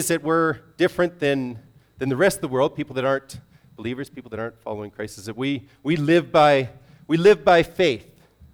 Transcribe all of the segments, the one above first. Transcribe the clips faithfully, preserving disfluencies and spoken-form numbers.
is that we're different than, than the rest of the world, people that aren't believers, people that aren't following Christ, is that we, we, live by, we live by faith.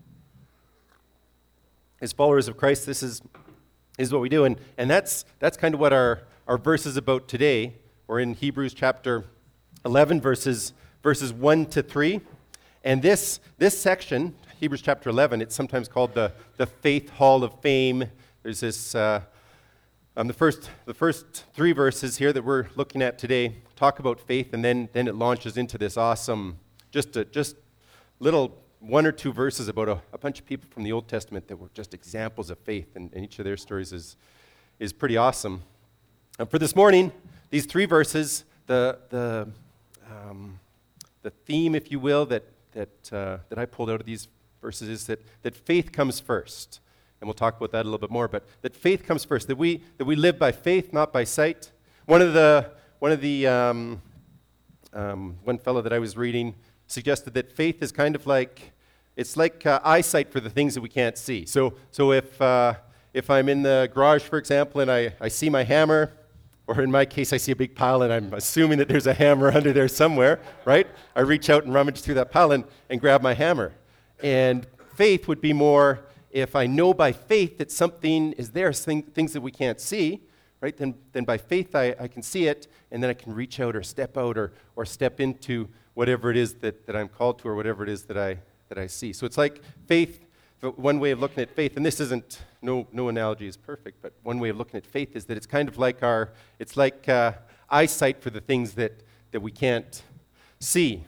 As followers of Christ, this is, is what we do. And, and that's, that's kind of what our, our verse is about today. We're in Hebrews chapter eleven, verses, verses one to three. And this, this section, Hebrews chapter eleven, it's sometimes called the, the Faith Hall of Fame. There's this, uh, um, the first the first three verses here that we're looking at today talk about faith, and then, then it launches into this awesome, just a, just little one or two verses about a, a bunch of people from the Old Testament that were just examples of faith, and, and each of their stories is, is pretty awesome. And for this morning, these three verses, the the um, the theme, if you will, that that uh, that I pulled out of these verses is that that faith comes first, and we'll talk about that a little bit more. But that faith comes first. That we that we live by faith, not by sight. One of the one of the um, um, one fellow that I was reading suggested that faith is kind of like it's like uh, eyesight for the things that we can't see. So so if uh, if I'm in the garage, for example, and I, I see my hammer. Or in my case, I see a big pile, and I'm assuming that there's a hammer under there somewhere, right? I reach out and rummage through that pile and, and grab my hammer. And faith would be more, if I know by faith that something is there, thing, things that we can't see, right? Then, then by faith I, I can see it, and then I can reach out or step out or, or step into whatever it is that, that I'm called to or whatever it is that I, that I see. So it's like faith. One way of looking at faith, and this isn't, no no analogy is perfect, but one way of looking at faith is that it's kind of like our, it's like uh, eyesight for the things that, that we can't see.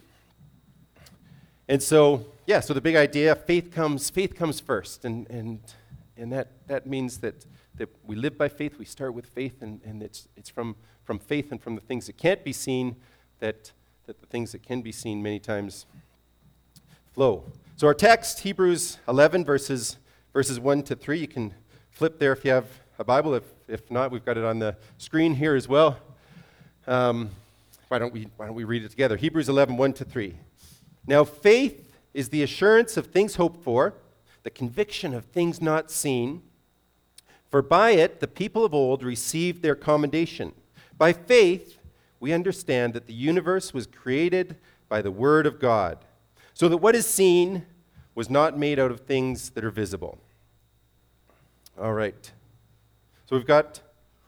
And so, yeah, so the big idea, faith comes, faith comes first, and and and that, that means that, that we live by faith, we start with faith, and, and it's it's from, from faith and from the things that can't be seen that that the things that can be seen many times flow. So our text, Hebrews eleven, verses verses one to three. You can flip there if you have a Bible. If if not, we've got it on the screen here as well. Um, why don't we why don't we read it together? Hebrews eleven, one to three. Now faith is the assurance of things hoped for, the conviction of things not seen. For by it the people of old received their commendation. By faith we understand that the universe was created by the word of God, so that what is seen was not made out of things that are visible. All right. So we've got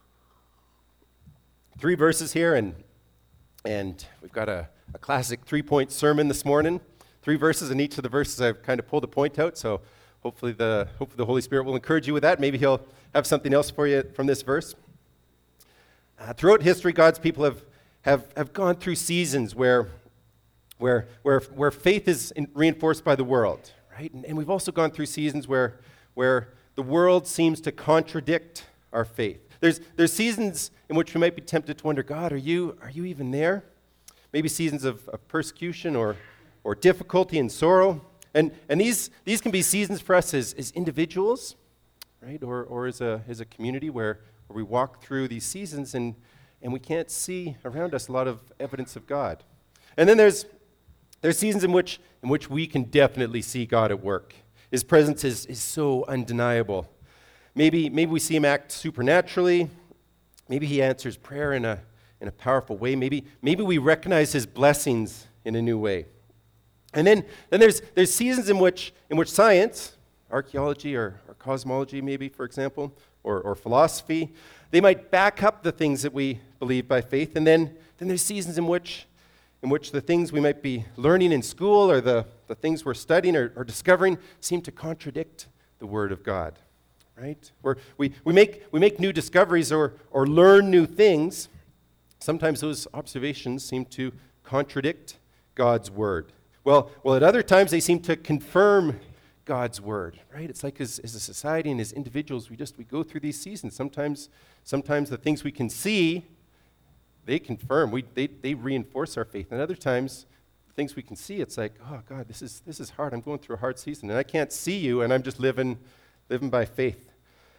three verses here, and and we've got a, a classic three-point sermon this morning. Three verses, and each of the verses I've kind of pulled a point out, so hopefully the hopefully the Holy Spirit will encourage you with that. Maybe he'll have something else for you from this verse. Uh, throughout history, God's people have, have, have gone through seasons where Where, where, where faith is in, reinforced by the world, right? And, and we've also gone through seasons where, where the world seems to contradict our faith. There's, there's seasons in which we might be tempted to wonder, God, are you, are you even there? Maybe seasons of, of persecution or, or difficulty and sorrow. And, and these, these can be seasons for us as, as individuals, right? Or, or as, a, as a community where, where we walk through these seasons and, and we can't see around us a lot of evidence of God. And then there's There's seasons in which in which we can definitely see God at work. His presence is, is so undeniable. Maybe maybe we see him act supernaturally. Maybe he answers prayer in a in a powerful way. Maybe maybe we recognize his blessings in a new way. And then then there's there's seasons in which in which science, archaeology or, or cosmology maybe, for example, or, or philosophy, they might back up the things that we believe by faith. And then then there's seasons in which in which the things we might be learning in school or the, the things we're studying or, or discovering seem to contradict the Word of God, right? Where we, we, make, we make new discoveries or, or learn new things. Sometimes those observations seem to contradict God's Word. Well, well, at other times they seem to confirm God's Word, right? It's like as, as a society and as individuals, we just we go through these seasons. Sometimes, sometimes the things we can see, they confirm, we, they, they reinforce our faith. And other times, the things we can see, it's like, oh, God, this is this is hard. I'm going through a hard season, and I can't see you, and I'm just living living by faith.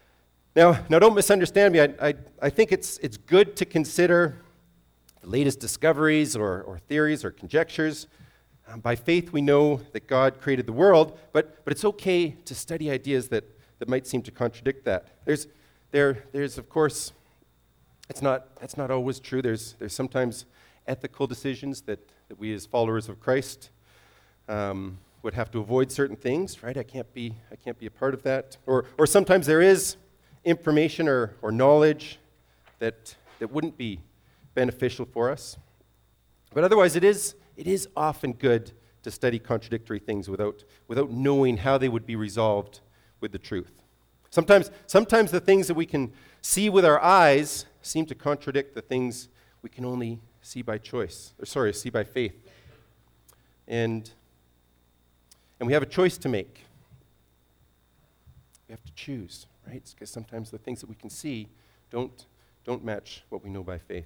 Now, now don't misunderstand me. I, I, I think it's it's good to consider the latest discoveries or, or theories or conjectures. Um, by faith, we know that God created the world, but, but it's okay to study ideas that, that might seem to contradict that. There's, there, there's, of course, It's not, that's not always true. There's, there's sometimes ethical decisions that, that we as followers of Christ um, would have to avoid certain things, right? I can't be, I can't be a part of that. Or, or sometimes there is information or, or knowledge that, that wouldn't be beneficial for us. But otherwise, it is, it is often good to study contradictory things without, without knowing how they would be resolved with the truth. Sometimes, sometimes the things that we can see with our eyes seem to contradict the things we can only see by choice, or sorry, see by faith. And, and we have a choice to make. We have to choose, right? Because sometimes the things that we can see don't, don't match what we know by faith.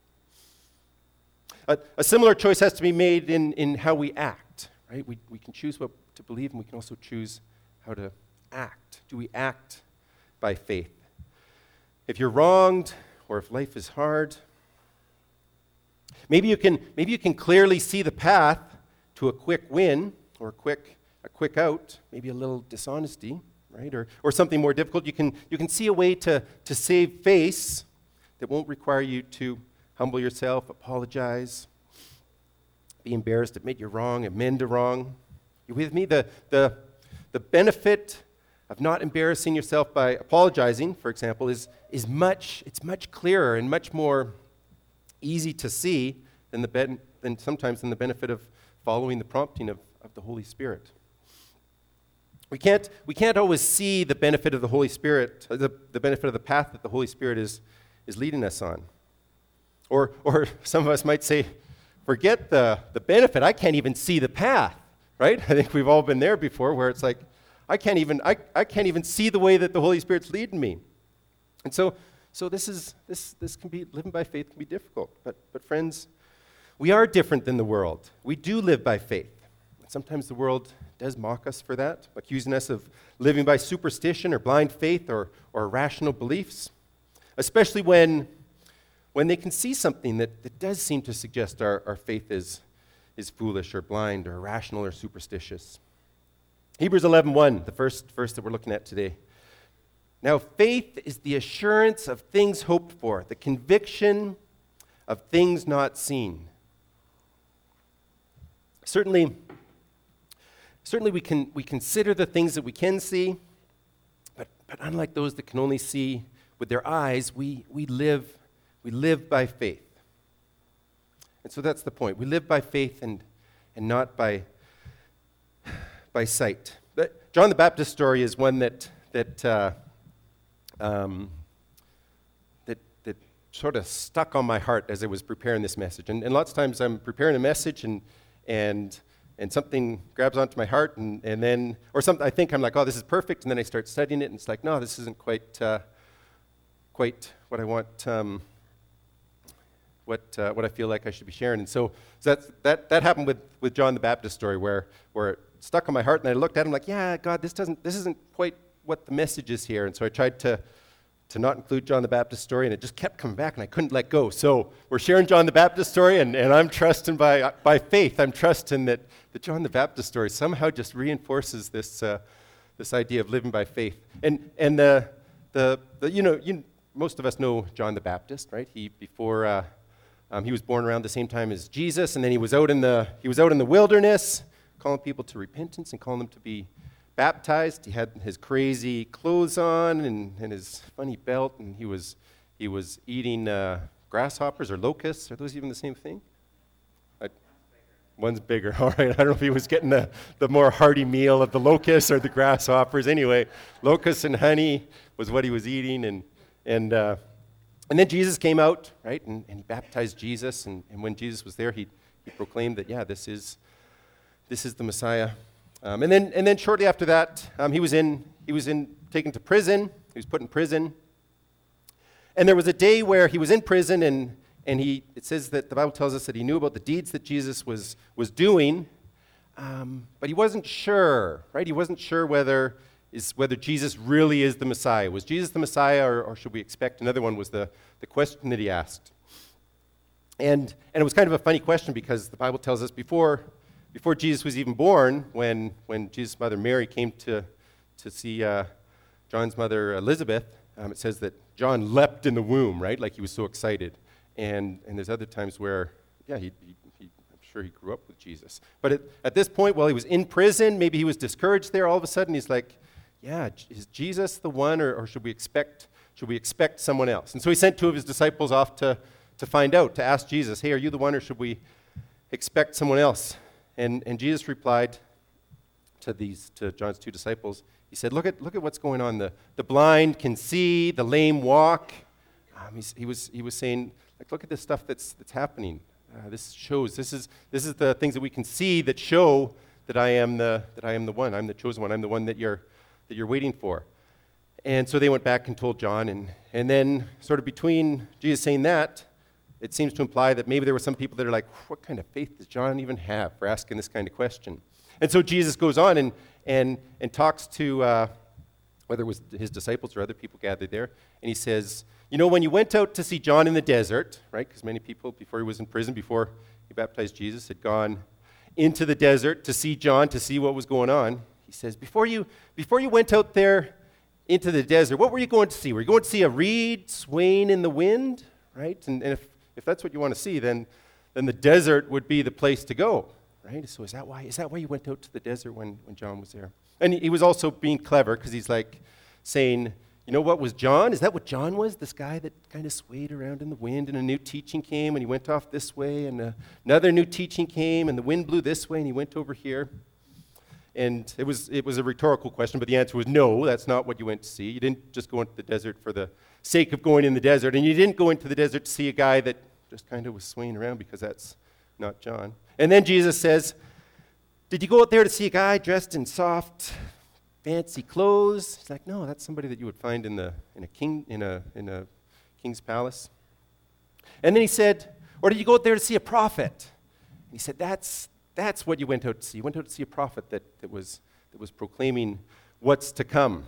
A, a similar choice has to be made in, in how we act, right? We, we can choose what to believe, and we can also choose how to act. Do we act by faith? If you're wronged, or if life is hard, maybe you can, maybe you can clearly see the path to a quick win, or a quick, a quick out, maybe a little dishonesty, right? Or, or something more difficult. You can, you can see a way to, to save face that won't require you to humble yourself, apologize, be embarrassed, admit you're wrong, amend a wrong. You with me? The, the, the benefit of not embarrassing yourself by apologizing, for example, is, is much, it's much clearer and much more easy to see than, the ben, than sometimes than the benefit of following the prompting of, of the Holy Spirit. We can't, we can't always see the benefit of the Holy Spirit, the, the benefit of the path that the Holy Spirit is, is leading us on. Or, or some of us might say, forget the, the benefit, I can't even see the path, right? I think we've all been there before where it's like, I can't even, I, I can't even see the way that the Holy Spirit's leading me. And so, so this is, this, this can be, living by faith can be difficult. But, but friends, we are different than the world. We do live by faith. Sometimes the world does mock us for that, accusing us of living by superstition or blind faith or, or irrational beliefs, especially when when they can see something that, that does seem to suggest our, our faith is, is foolish or blind or irrational or superstitious. Hebrews eleven one, the first verse that we're looking at today. Now faith is the assurance of things hoped for, the conviction of things not seen. Certainly, certainly we can we consider the things that we can see, but, but unlike those that can only see with their eyes, we, we live We live by faith. And so that's the point. We live by faith and, and not by, by sight. But John the Baptist story is one that, that, uh, um, that, that sort of stuck on my heart as I was preparing this message. And, and lots of times I'm preparing a message and, and, and something grabs onto my heart, and, and then, or something, I think I'm like, oh, this is perfect, and then I start studying it, and it's like, no, this isn't quite, uh, quite what I want, um, What, uh, what I feel like I should be sharing. And so, so that's, that, that happened with, with John the Baptist story where, where it stuck on my heart, and I looked at him like, yeah, God, this, doesn't, this isn't quite what the message is here. And so I tried to, to not include John the Baptist story, and it just kept coming back, and I couldn't let go. So we're sharing John the Baptist story, and, and I'm trusting by, by faith, I'm trusting that the John the Baptist story somehow just reinforces this, uh, this idea of living by faith. And, and the, the, the, you know, you, most of us know John the Baptist, right? He, before... Uh, Um, he was born around the same time as Jesus, and then he was out in the he was out in the wilderness, calling people to repentance and calling them to be baptized. He had his crazy clothes on and, and his funny belt, and he was he was eating uh, grasshoppers or locusts. Are those even the same thing? I, one's bigger. All right. I don't know if he was getting the, the more hearty meal of the locusts or the grasshoppers. Anyway, locusts and honey was what he was eating, and and. Uh, And then Jesus came out, right, and, and he baptized Jesus, and, and when Jesus was there, he, he proclaimed that, yeah, this is this is the Messiah. Um, and then and then shortly after that, um, he was in he was in taken to prison. He was put in prison, and there was a day where he was in prison, and and he it says that the Bible tells us that he knew about the deeds that Jesus was was doing, um, but he wasn't sure, right? He wasn't sure whether. is whether Jesus really is the Messiah. Was Jesus the Messiah, or, or should we expect another one, was the, the question that he asked. And, and it was kind of a funny question because the Bible tells us before, before Jesus was even born, when, when Jesus' mother Mary came to, to see uh, John's mother Elizabeth, um, it says that John leapt in the womb, right? Like he was so excited. And, and there's other times where, yeah, he, he, he, I'm sure he grew up with Jesus. But at, at this point, while he was in prison, maybe he was discouraged there. All of a sudden, he's like, yeah, is Jesus the one, or, or should we expect should we expect someone else? And so he sent two of his disciples off to, to find out, to ask Jesus, hey, are you the one, or should we expect someone else? And, and Jesus replied to these to John's two disciples. He said, look at look at what's going on. The, the blind can see, the lame walk. Um, he's, he was he was saying, like, look at this stuff that's that's happening. Uh, this shows this is this is the things that we can see that show that I am the that I am the one. I'm the chosen one. I'm the one that you're that you're waiting for. And so they went back and told John, and and then sort of between Jesus saying that, it seems to imply that maybe there were some people that are like, what kind of faith does John even have for asking this kind of question? And so Jesus goes on and and and talks to uh, whether it was his disciples or other people gathered there, and he says, you know, when you went out to see John in the desert, right, because many people, before he was in prison, before he baptized Jesus, had gone into the desert to see John, to see what was going on. He says, before you before you went out there into the desert, what were you going to see? Were you going to see a reed swaying in the wind, right? And, and if, if that's what you want to see, then then the desert would be the place to go, right? So is that why is that why you went out to the desert when, when John was there? And he, he was also being clever, because he's like saying, you know what was John? Is that what John was? This guy that kind of swayed around in the wind, and a new teaching came, and he went off this way, and uh, another new teaching came, and the wind blew this way, and he went over here. And it was it was a rhetorical question, but the answer was no, that's not what you went to see. You didn't just go into the desert for the sake of going in the desert, and you didn't go into the desert to see a guy that just kind of was swaying around, because that's not John. And then Jesus says, did you go out there to see a guy dressed in soft, fancy clothes? He's like, no, that's somebody that you would find in the in a king in a in a king's palace. And then he said, or did you go out there to see a prophet? And he said, that's That's what you went out to see. You went out to see a prophet that, that was that was proclaiming what's to come.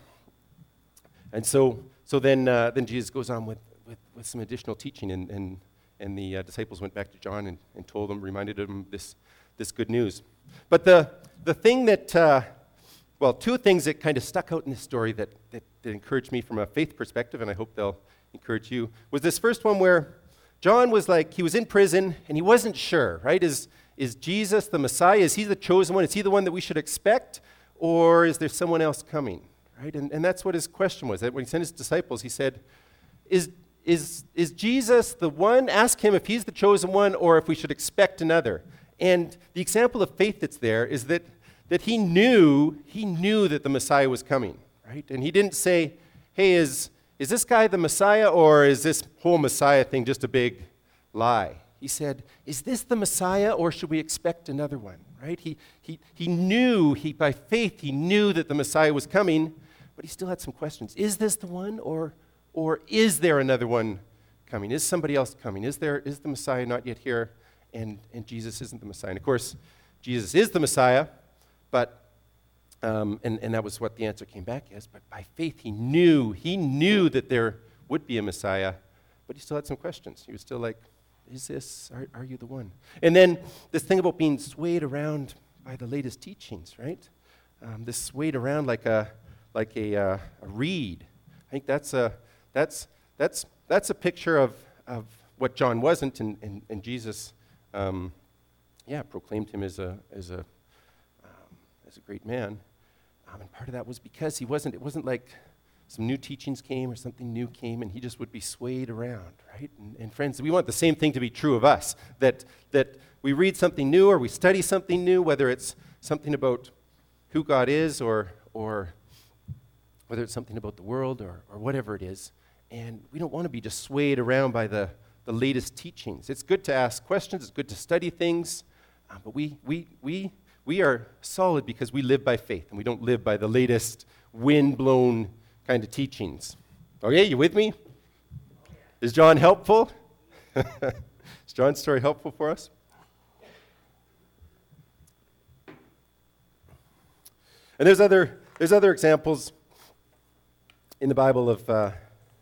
And so so then uh, then Jesus goes on with, with, with some additional teaching, and and, and the uh, disciples went back to John and, and told him, reminded him this this good news. But the the thing that uh, well, two things that kind of stuck out in this story that, that that encouraged me from a faith perspective, and I hope they'll encourage you, was this first one where John was like, he was in prison and he wasn't sure, right? Is Is Jesus the Messiah? Is he the chosen one? Is he the one that we should expect? Or is there someone else coming? Right? And, and that's what his question was. That when he sent his disciples, he said, is, is, is Jesus the one? Ask him if he's the chosen one, or if we should expect another. And the example of faith that's there is that, that he knew, he knew that the Messiah was coming. Right? And he didn't say, hey, is, is this guy the Messiah, or is this whole Messiah thing just a big lie? He said, is this the Messiah, or should we expect another one, right? He, he, he knew, he, by faith, he knew that the Messiah was coming, but he still had some questions. Is this the one, or, or is there another one coming? Is somebody else coming? Is there is the Messiah not yet here, and, and Jesus isn't the Messiah? And of course, Jesus is the Messiah, but, um, and, and that was what the answer came back as, but by faith, he knew, he knew that there would be a Messiah, but he still had some questions. He was still like, is this, are, are you the one? And then this thing about being swayed around by the latest teachings, right? Um, this swayed around like a like a, uh, a reed. I think that's a that's that's that's a picture of, of what John wasn't, and, and, and Jesus, um, yeah, proclaimed him as a as a um, as a great man. Um, and part of that was because he wasn't. It wasn't like some new teachings came or something new came, and he just would be swayed around, right? And, and friends, we want the same thing to be true of us, that that we read something new or we study something new, whether it's something about who God is, or or whether it's something about the world, or, or whatever it is, and we don't want to be just swayed around by the, the latest teachings. It's good to ask questions, it's good to study things, uh, but we, we, we, we are solid because we live by faith, and we don't live by the latest wind-blown kind of teachings. Okay, you with me? Is John helpful? Is John's story helpful for us? And there's other there's other examples in the Bible of uh,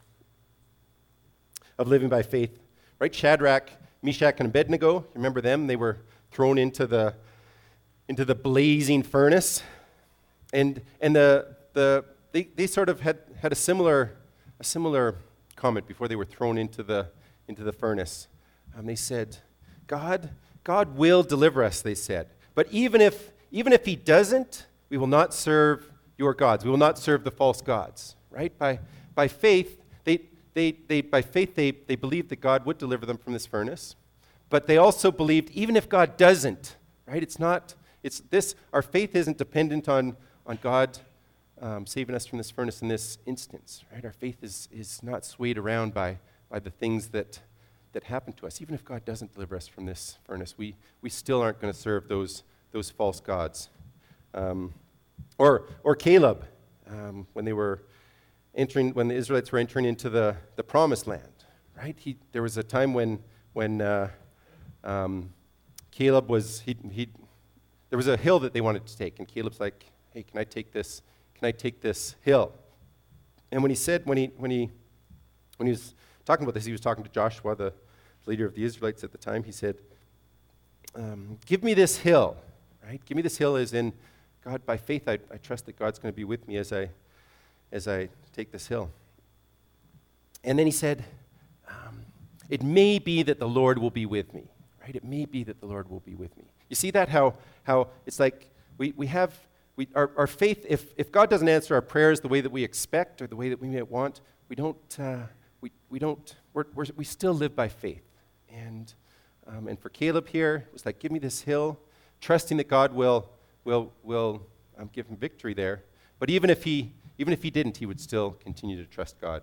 of living by faith, right? Shadrach, Meshach, and Abednego. You remember them? They were thrown into the into the blazing furnace, and and the the they, they sort of had, had a similar a similar comment before they were thrown into the, into the furnace. Um, they said, God, God will deliver us, they said. But even if, even if he doesn't, we will not serve your gods. We will not serve the false gods, right? By, by faith, they, they, they, by faith they, they believed that God would deliver them from this furnace. But they also believed, even if God doesn't, right? It's not, it's this, our faith isn't dependent on, on God um, saving us from this furnace in this instance, right? Our faith is, is not swayed around by, by the things that, that happen to us. Even if God doesn't deliver us from this furnace, we, we still aren't going to serve those, those false gods. Um, or, or Caleb, um, when they were entering, when the Israelites were entering into the, the promised land, right? He, there was a time when, when, uh, Um, Caleb was, he, he, there was a hill that they wanted to take, and Caleb's like, hey, can I take this, can I take this hill? And when he said, when he, when he, when he was talking about this, he was talking to Joshua, the leader of the Israelites at the time. He said, um, give me this hill, right? Give me this hill as in, God, by faith, I, I trust that God's going to be with me as I, as I take this hill. And then he said, um, it may be that the Lord will be with me. Right? It may be that the Lord will be with me. You see that, how, how it's like we, we have, we, our, our faith, if, if God doesn't answer our prayers the way that we expect or the way that we may want, we don't, uh, we, we don't, we're, we're, we still live by faith. And, um, and for Caleb here, it was like, give me this hill, trusting that God will, will, will um, give him victory there. But even if he, even if he didn't, he would still continue to trust God.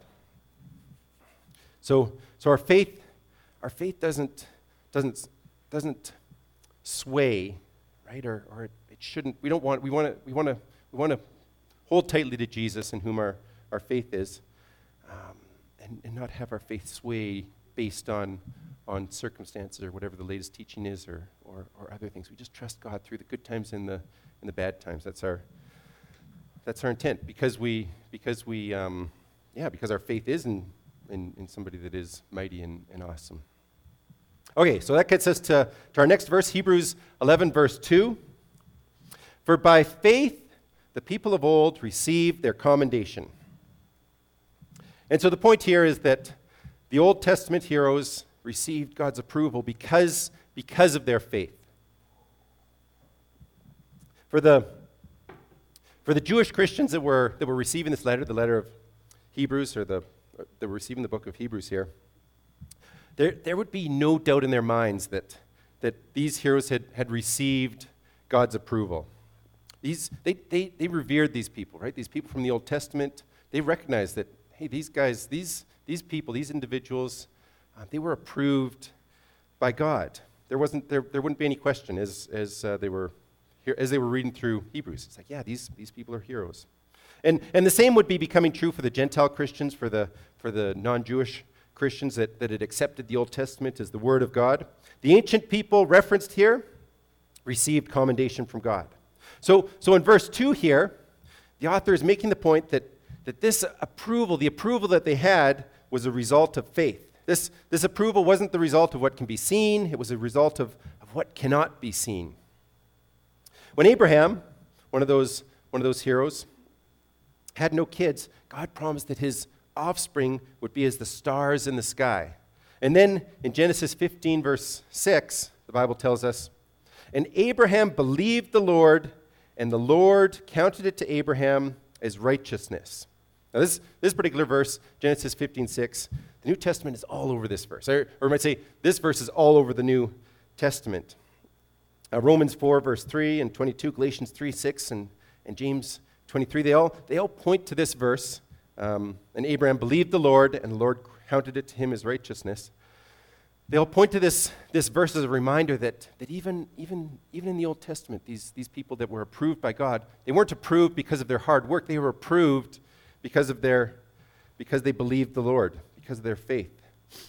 So, so our faith, our faith doesn't, doesn't, doesn't sway, right? Or, or it, it shouldn't. We don't want. We want to. We want to. We want to hold tightly to Jesus, in whom our, our faith is, um, and, and not have our faith sway based on on circumstances or whatever the latest teaching is, or, or or other things. We just trust God through the good times and the and the bad times. That's our. That's our intent, because we because we um, yeah because our faith is in, in in somebody that is mighty and, and awesome. Okay, so that gets us to, to our next verse, Hebrews eleven, verse two. For by faith the people of old received their commendation. And so the point here is that the Old Testament heroes received God's approval because, because of their faith. For the, for the Jewish Christians that were, that were receiving this letter, the letter of Hebrews, or the, that were receiving the book of Hebrews here, There, there would be no doubt in their minds that, that these heroes had, had received God's approval. These, they, they, they revered these people, right? These people from the Old Testament. They recognized that, hey, these guys, these, these people, these individuals, uh, they were approved by God. There wasn't, there, there wouldn't be any question as, as, uh, they were, as they were reading through Hebrews. It's like, yeah, these, these people are heroes. And, and the same would be becoming true for the Gentile Christians, for the, for the non-Jewish Christians that, that had accepted the Old Testament as the Word of God. The ancient people referenced here received commendation from God. So, so in verse two here, the author is making the point that, that this approval, the approval that they had, was a result of faith. This, this approval wasn't the result of what can be seen, it was a result of, of what cannot be seen. When Abraham, one of those, one of those heroes, had no kids, God promised that his offspring would be as the stars in the sky. And then in Genesis fifteen, verse six, the Bible tells us, and Abraham believed the Lord, and the Lord counted it to Abraham as righteousness. Now this, this particular verse, Genesis fifteen six, the New Testament is all over this verse. Or, or I might say, this verse is all over the New Testament. Uh, Romans four, verse three and twenty-two, Galatians three, six, and, and James twenty-three, they all, they all point to this verse. Um, and Abraham believed the Lord, and the Lord counted it to him as righteousness. They all point to this, this verse as a reminder that, that even, even, even in the Old Testament, these, these people that were approved by God, they weren't approved because of their hard work. They were approved because of their, because they believed the Lord, because of their faith.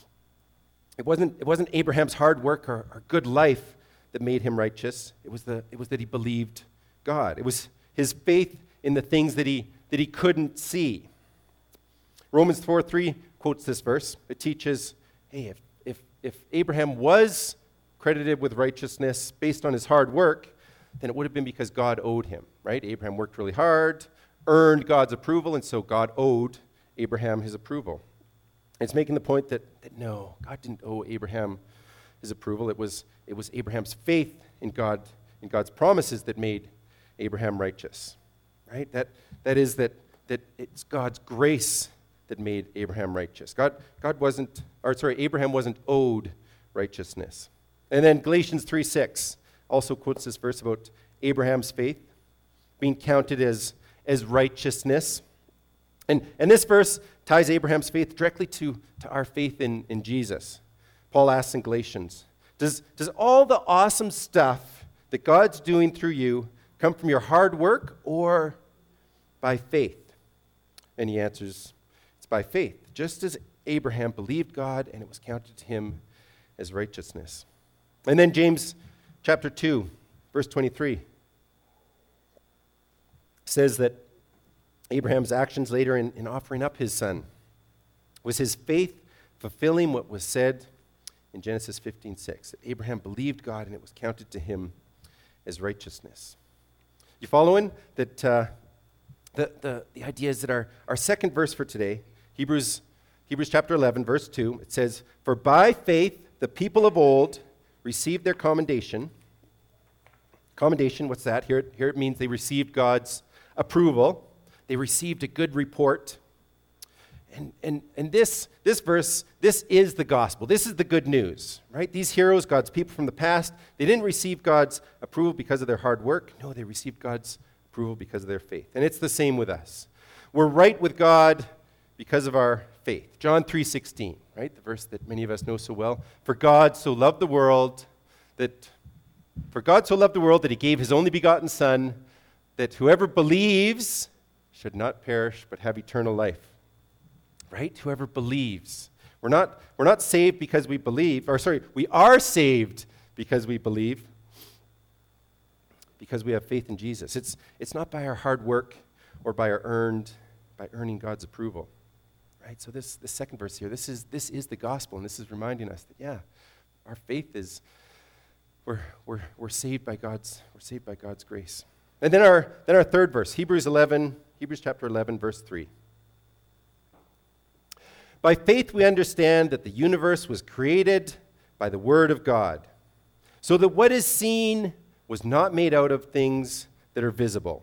It wasn't, it wasn't Abraham's hard work or, or good life that made him righteous. It was, the, it was that he believed God. It was his faith in the things that he, that he couldn't see. Romans four three quotes this verse. It teaches, hey, if, if, if Abraham was credited with righteousness based on his hard work, then it would have been because God owed him, right? Abraham worked really hard, earned God's approval, and so God owed Abraham his approval. It's making the point that, that no, God didn't owe Abraham his approval. It was, it was Abraham's faith in God, in God's promises that made Abraham righteous. Right? That, that is that, that it's God's grace that made Abraham righteous. God, God wasn't, or sorry, Abraham wasn't owed righteousness. And then Galatians three six also quotes this verse about Abraham's faith being counted as, as righteousness. And, and this verse ties Abraham's faith directly to, to our faith in, in Jesus. Paul asks in Galatians, does, does all the awesome stuff that God's doing through you come from your hard work or by faith? And he answers, it's by faith, just as Abraham believed God and it was counted to him as righteousness. And then James chapter two, verse twenty-three says that Abraham's actions later in, in offering up his son was his faith fulfilling what was said in Genesis fifteen six, that Abraham believed God and it was counted to him as righteousness. You following? That uh, the, the, the idea is that our, our second verse for today, Hebrews, Hebrews chapter eleven, verse two, it says, for by faith the people of old received their commendation. Commendation, what's that? Here, here it means they received God's approval. They received a good report. And, and, and this, this verse, this is the gospel. This is the good news, right? These heroes, God's people from the past, they didn't receive God's approval because of their hard work. No, they received God's approval because of their faith. And it's the same with us. We're right with God because of our faith. John three sixteen, right? The verse that many of us know so well. For God so loved the world that, for God so loved the world that he gave his only begotten Son, that whoever believes should not perish but have eternal life. Right? Whoever believes. We're not, we're not saved because we believe, or sorry, we are saved because we believe, because we have faith in Jesus. It's, it's not by our hard work or by our earned, by earning God's approval. Right? So this, this second verse here, this is, this is the gospel, and this is reminding us that, yeah, our faith is, we're, we're, we're saved by God's, we're saved by God's grace. And then our, then our third verse, Hebrews eleven, Hebrews chapter eleven, verse three. By faith we understand that the universe was created by the word of God, so that what is seen was not made out of things that are visible.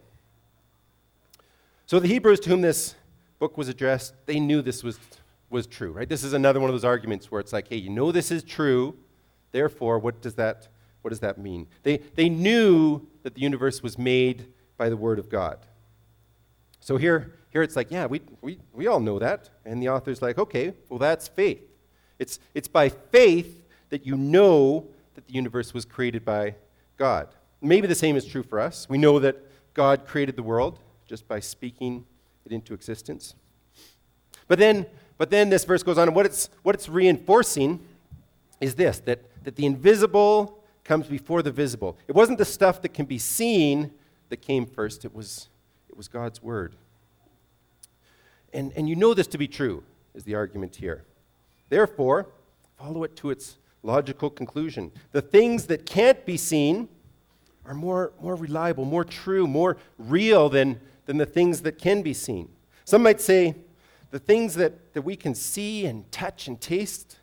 So the Hebrews to whom this book was addressed, they knew this was, was true, right? This is another one of those arguments where it's like, hey, you know this is true, therefore, what does that, what does that mean? They, they knew that the universe was made by the word of God. So here, here it's like, yeah, we, we, we all know that. And the author's like, okay, well, that's faith. It's, it's by faith that you know that the universe was created by God. Maybe the same is true for us. We know that God created the world just by speaking it into existence. But then, but then this verse goes on, and what it's, what it's reinforcing is this, that, that the invisible comes before the visible. It wasn't the stuff that can be seen that came first. It was, it was God's word. And, and you know this to be true, is the argument here. Therefore, follow it to its logical conclusion. The things that can't be seen are more, more reliable, more true, more real than, than the things that can be seen. Some might say the things that, that we can see and touch and taste,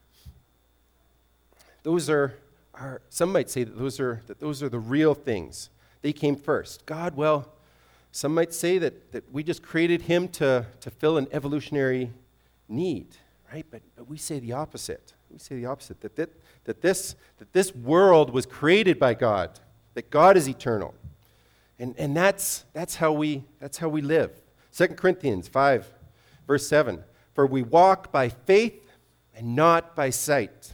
those are, are some might say that those are that those are the real things. They came first. God, well, some might say that, that we just created him to, to fill an evolutionary need, right? But, but we say the opposite. We say the opposite, that, that, that, this, that this world was created by God, that God is eternal. And, and that's, that's, how we, that's how we live. Second Corinthians five, verse seven, for we walk by faith and not by sight.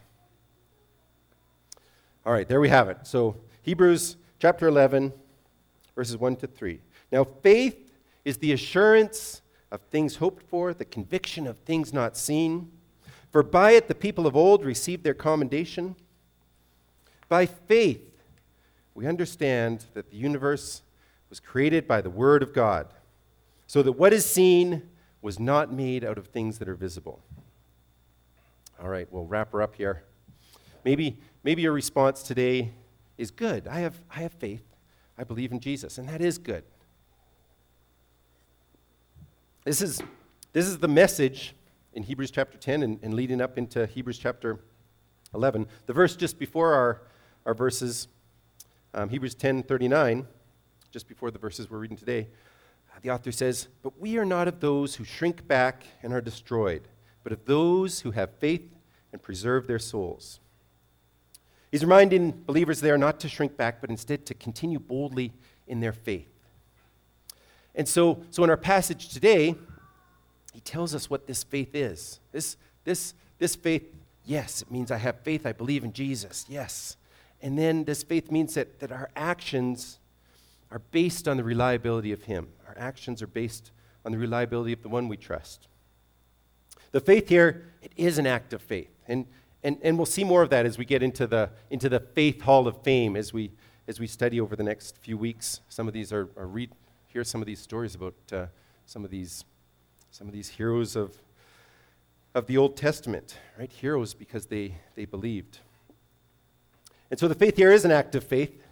All right, there we have it. So Hebrews chapter eleven, verses one to three. Now, faith is the assurance of things hoped for, the conviction of things not seen. For by it the people of old received their commendation. By faith, we understand that the universe was created by the word of God, so that what is seen was not made out of things that are visible. All right, we'll wrap her up here. Maybe, maybe your response today is good. I have, I have faith. I believe in Jesus, and that is good. This is, This is the message in Hebrews chapter ten and, and leading up into Hebrews chapter eleven. The verse just before our, our verses, um, Hebrews ten thirty-nine, just before the verses we're reading today, uh, the author says, "But we are not of those who shrink back and are destroyed, but of those who have faith and preserve their souls." He's reminding believers there not to shrink back, but instead to continue boldly in their faith. And so, so in our passage today, he tells us what this faith is. This, this, this faith, yes, it means I have faith, I believe in Jesus, yes. And then this faith means that, that our actions are based on the reliability of him. Our actions are based on the reliability of the one we trust. The faith here, it is an act of faith. And, and, and we'll see more of that as we get into the, into the Faith Hall of Fame, as we, as we study over the next few weeks. Some of these are, are read, hear some of these stories about uh, some of these some of these heroes of, of the Old Testament, right? Heroes because they, they believed. And so the faith here is an act of faith.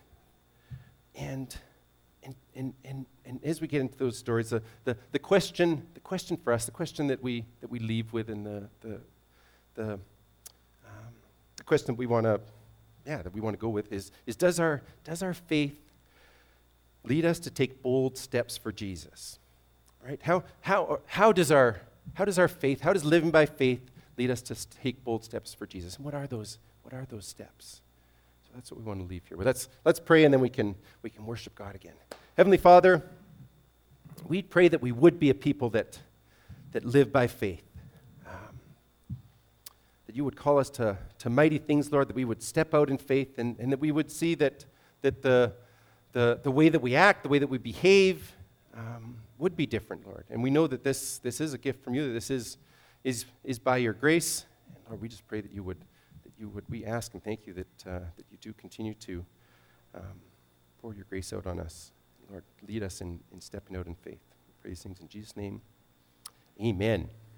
And and and and, and as we get into those stories, the, the, the question the question for us, the question that we that we leave with, and the the the, um, the question that we want to yeah that we want to go with is is does our does our faith lead us to take bold steps for Jesus? Right? How how how does our how does our faith, how does living by faith lead us to take bold steps for Jesus? And what are those what are those steps? So that's what we want to leave here. But let's let's pray, and then we can we can worship God again. Heavenly Father, we pray that we would be a people that that live by faith. Um, that you would call us to, to mighty things, Lord, that we would step out in faith, and, and that we would see that that the the the way that we act, the way that we behave, um, would be different, Lord. And we know that this this is a gift from you, that this is is is by your grace. And Lord, we just pray that you would that you would we ask and thank you that uh, that you do continue to um, pour your grace out on us. Lord, lead us in, in stepping out in faith. We pray these things in Jesus' name. Amen.